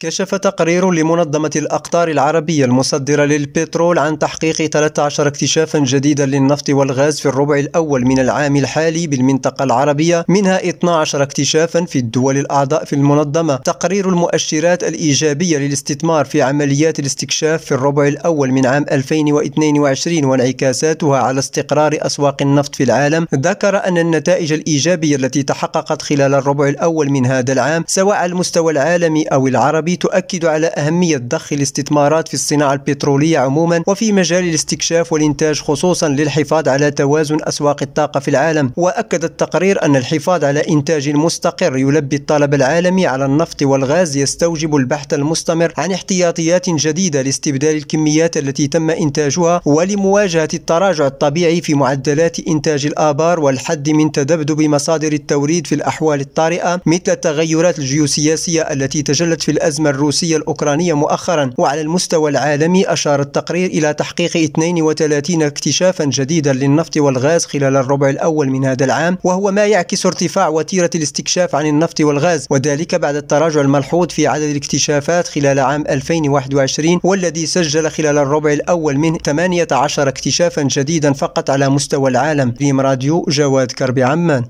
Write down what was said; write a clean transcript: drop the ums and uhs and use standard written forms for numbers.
كشف تقرير لمنظمة الأقطار العربية المصدرة للبترول عن تحقيق 13 اكتشافا جديدا للنفط والغاز في الربع الأول من العام الحالي بالمنطقة العربية، منها 12 اكتشافا في الدول الأعضاء في المنظمة. تقرير المؤشرات الإيجابية للاستثمار في عمليات الاستكشاف في الربع الأول من عام 2022 وانعكاساتها على استقرار أسواق النفط في العالم ذكر أن النتائج الإيجابية التي تحققت خلال الربع الأول من هذا العام سواء على المستوى العالمي أو العربي تؤكد على أهمية ضخ الاستثمارات في الصناعة البترولية عموما وفي مجال الاستكشاف والإنتاج خصوصا للحفاظ على توازن أسواق الطاقة في العالم. وأكد التقرير أن الحفاظ على إنتاج مستقر يلبي الطلب العالمي على النفط والغاز يستوجب البحث المستمر عن احتياطيات جديدة لاستبدال الكميات التي تم إنتاجها ولمواجهة التراجع الطبيعي في معدلات إنتاج الآبار والحد من تذبذب مصادر التوريد في الأحوال الطارئة مثل التغيرات الجيوسياسية التي تجلت في الأزمة الروسية الأوكرانية مؤخرا. وعلى المستوى العالمي أشار التقرير إلى تحقيق 32 اكتشافا جديدا للنفط والغاز خلال الربع الأول من هذا العام، وهو ما يعكس ارتفاع وتيرة الاستكشاف عن النفط والغاز، وذلك بعد التراجع الملحوظ في عدد الاكتشافات خلال عام 2021 والذي سجل خلال الربع الأول منه 18 اكتشافا جديدا فقط على مستوى العالم. ريم راديو، جواد كربي، عمان.